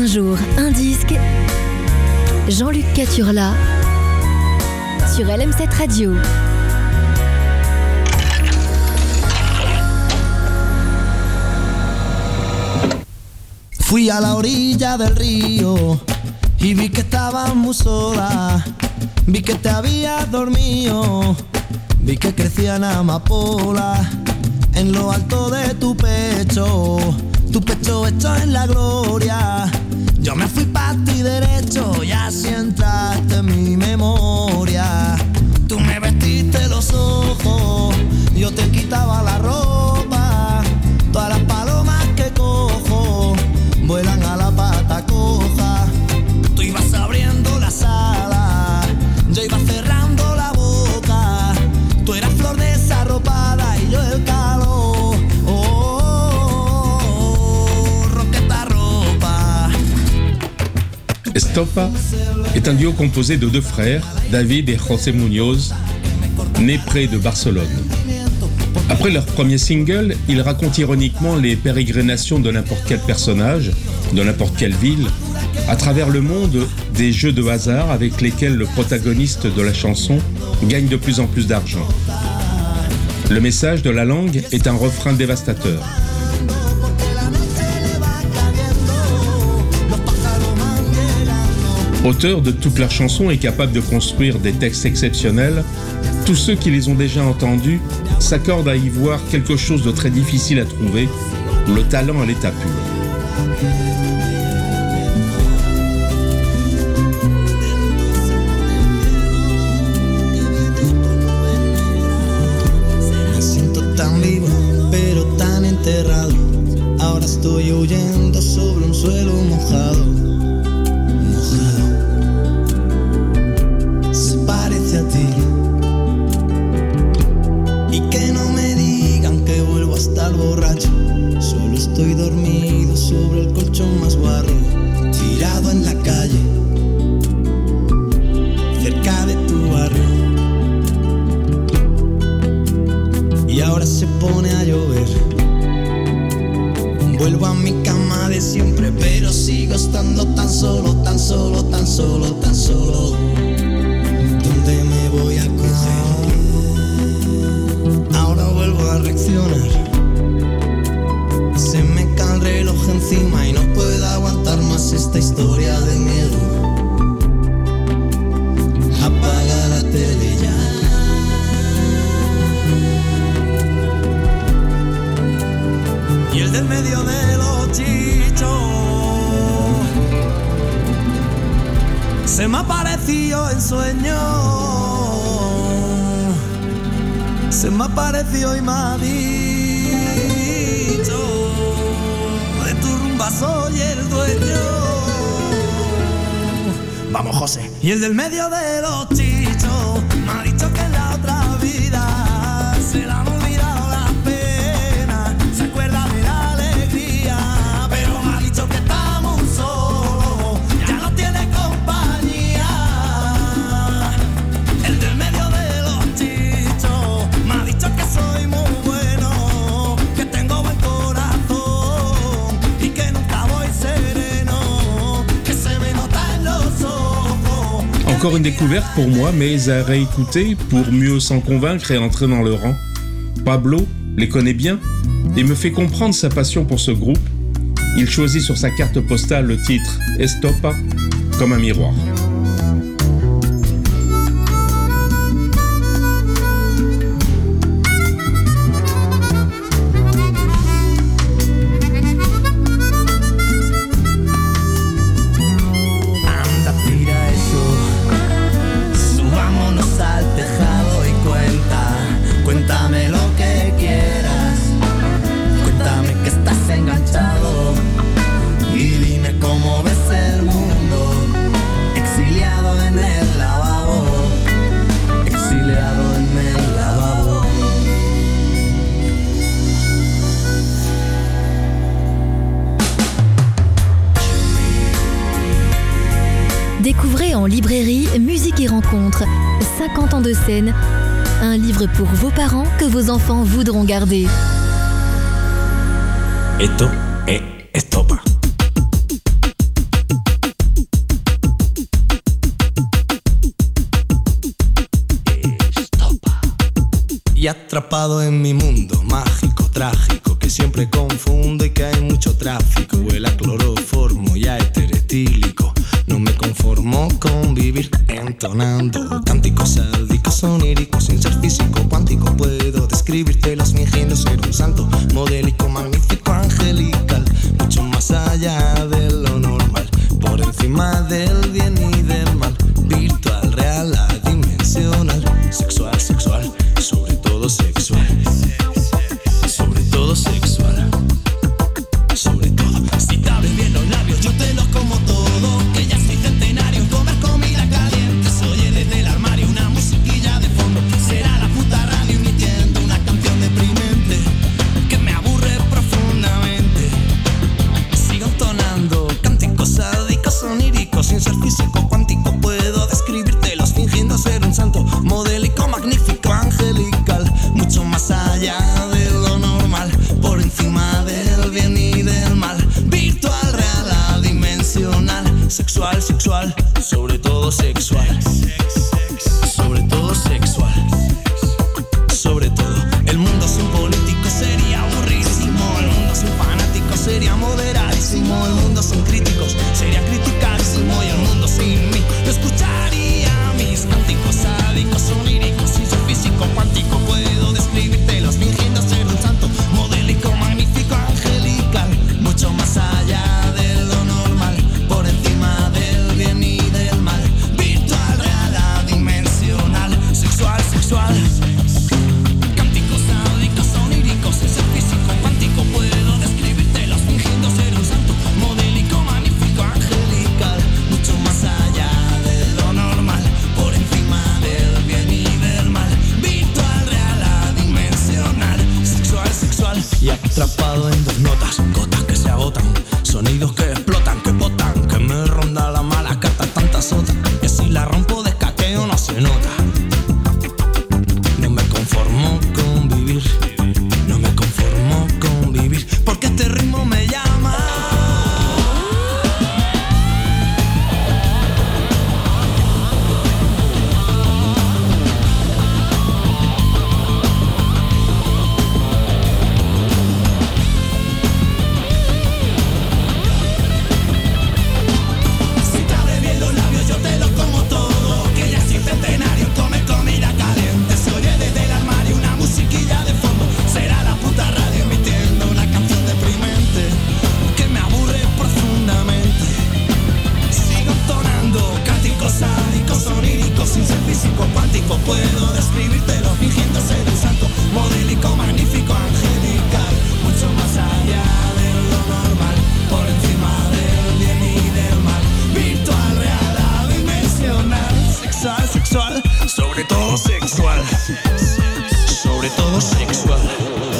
Un jour, un disque. Jean-Luc Caturla sur LM7 Radio. Fui a la orilla del río y vi que estabas muy sola. Vi que te habías dormido, vi que crecían amapolas en lo alto de tu pecho hecho en la gloria. Yo me fui pa' ti derecho y así entraste en mi memoria. Tú me vestiste los ojos, yo te quitaba la ropa. Todas las palomas que cojo vuelan a la pata coja. Tú ibas abriendo las alas, yo iba cerrando la boca. Tú eras flor desarropada y yo el calor. Roqueta ropa. Estopa est un duo composé de deux frères, David et José Muñoz, nés près de Barcelone. Après leur premier single, ils racontent ironiquement les pérégrinations de n'importe quel personnage, de n'importe quelle ville, à travers le monde des jeux de hasard avec lesquels le protagoniste de la chanson gagne de plus en plus d'argent. Le message de la langue est un refrain dévastateur. Auteur de toutes leurs chansons et capable de construire des textes exceptionnels, tous ceux qui les ont déjà entendus s'accordent à y voir quelque chose de très difficile à trouver, le talent à l'état pur. Me siento tan vivo, pero tan enterrado. Ahora estoy huyendo sobre un suelo mojado. Se parece a ti. Y que no me digan que vuelvo a estar borracho. Solo estoy dormido sobre el colchón más guarro, tirado en la calle, cerca de tu barrio. Y ahora se pone a llover. Vuelvo a mi cama de siempre, pero sigo estando tan solo, tan solo, tan solo, tan solo. ¿Dónde me voy a coger? Ahora vuelvo a reaccionar. Se me cae el reloj encima y no puedo aguantar más esta historia de miedo. Apaga la tele ya. Y el del medio de los chichos se me apareció en sueño. Se me apareció y me ha dicho: de tu rumba soy el dueño. Vamos, José. Y el del medio de los chichos me ha dicho que en la otra vida se la han olvidado las penas, se acuerda de la alegría, pero me ha dicho que estamos solos, ya no tiene compañía. El del medio de los chichos me ha dicho que soy muy bueno, que tengo buen corazón y que nunca voy sereno, que se me nota en los ojos. Encore une découverte pour moi, mais à réécouter pour mieux s'en convaincre et entrer dans le rang. Pablo les connaît bien et me fait comprendre sa passion pour ce groupe. Il choisit sur sa carte postale le titre Estopa comme un miroir. Anda, tira eso, subámonos al tejado y cuéntame lo que quieras. Cuéntame que estás enganchado y dime cómo ves el mundo. Exiliado en el lavabo, exiliado en el lavabo. Découvrez en librairie Musique et Rencontres, 50 ans de scène, un livre pour vos parents que vos enfants voudront garder. Esto es Estopa. Y atrapado en mi mundo mágico, trágico, que siempre confundo y que hay mucho tráfico. Huele a cloroformo y a éter etílico. No me conformo con vivir entonando cánticos sádicos, oníricos, sin ser físico cuántico. Puedo describírtelos fingiendo ser un santo, modélico, magnífico, angelical, mucho más allá de lo normal, por encima del bien y del mal, virtual, real, adimensional, sexual, sexual, sobre todo sexual, sobre todo sexual, sobre todo. Si te abres bien los labios, yo te los como todo, que ya soy centenario en comer comida caliente. Se oye desde el armario una musiquilla de fondo, será la puta radio emitiendo una canción deprimente que me aburre profundamente. Sigo entonando cánticos sádicos, oníricos, sin ser físico cuántico. Puedo describírtelos fingiendo ser un santo, modélico, magnífico, angelical, mucho más allá de lo normal, por encima del bien y del mal, virtual, real, adimensional, sexual, sexual, sobre todo sexual, sobre todo sexual, sobre todo. El mundo sin político sería aburrísimo, el mundo sin fanáticos sería moderadísimo, el mundo sin críticos sería criticadísimo, y el mundo sin mí no escucharía mis cánticos sádicos, oníricos, sin ser físico cuántico. Puedo describírtelos fingiendo ser un santo, modélico, magnífico, angelical, mucho más allá de lo normal, por encima del bien y del mal, virtual, real, adimensional, sexual, sexual, cánticos sádicos, oníricos, sin ser físico cuántico. Puedo describírtelos fingiendo ser un santo, modélico, magnífico, angelical, mucho más allá de lo normal, por encima del bien y del mal, virtual, real, adimensional, sexual, sexual. Y atrapado en dos notas, gotas que se agotan, sonidos que explotan, que botan, que me ronda la mala carta, tanta sota, que si la rompo de escaqueo no se nota. No me conformo con vivir, no me conformo con vivir, porque este ritmo me llama. Si te abres bien los labios, yo te los como todo, que ya soy centenario en comer comida caliente. Se oye desde el armario una musiquilla de fondo, será la puta radio emitiendo una canción deprimente que me aburre profundamente. Sigo entonando cánticos sádicos, oníricos, sin ser físico cuántico. Puedo describírtelo fingiendo ser un santo, modélico, magnífico, angelical, mucho más allá de lo normal, por encima del bien y del mal, virtual, real, adimensional, sexual, sexual, sobre todo sexual, sobre todo sexual.